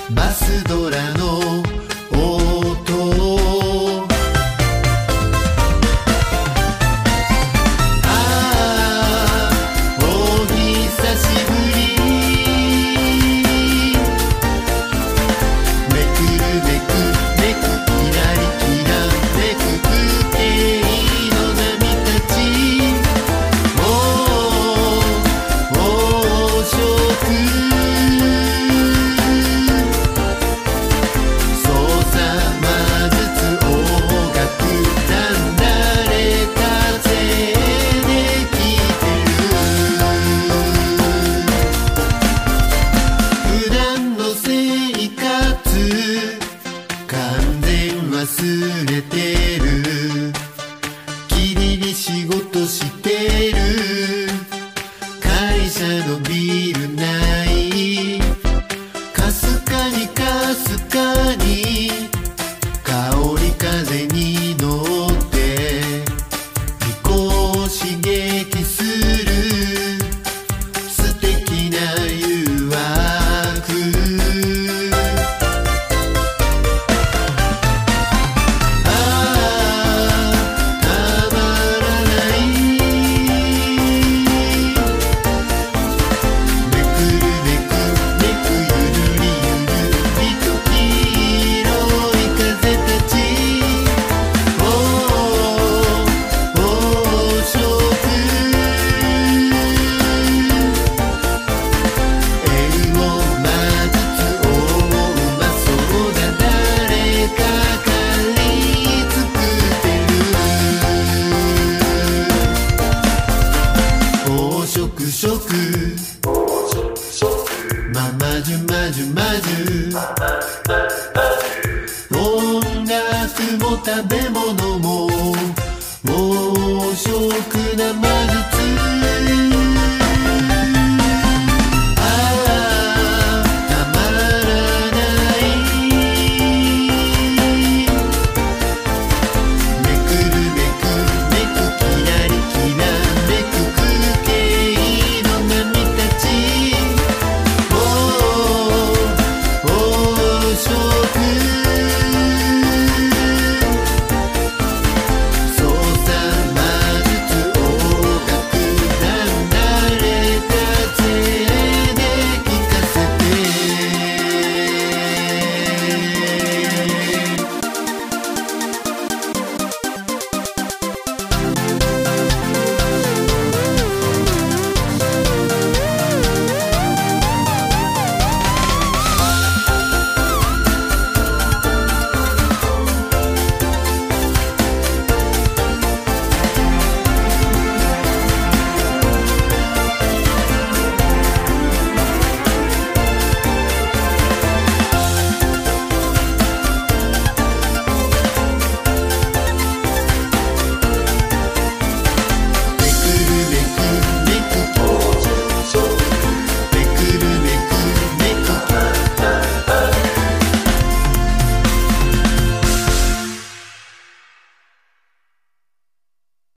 バスドラの音。ああ、お久しぶり。めくるめくめくきらりきらめく風景の波たち。黄色忘れてる。君に仕事してる。会社のビル内。かすかにかすかに香り風に乗って鼻孔を刺激する素敵な誘惑。ままじゅまじゅまじゅ。音楽も食べ物も黄色な魔術。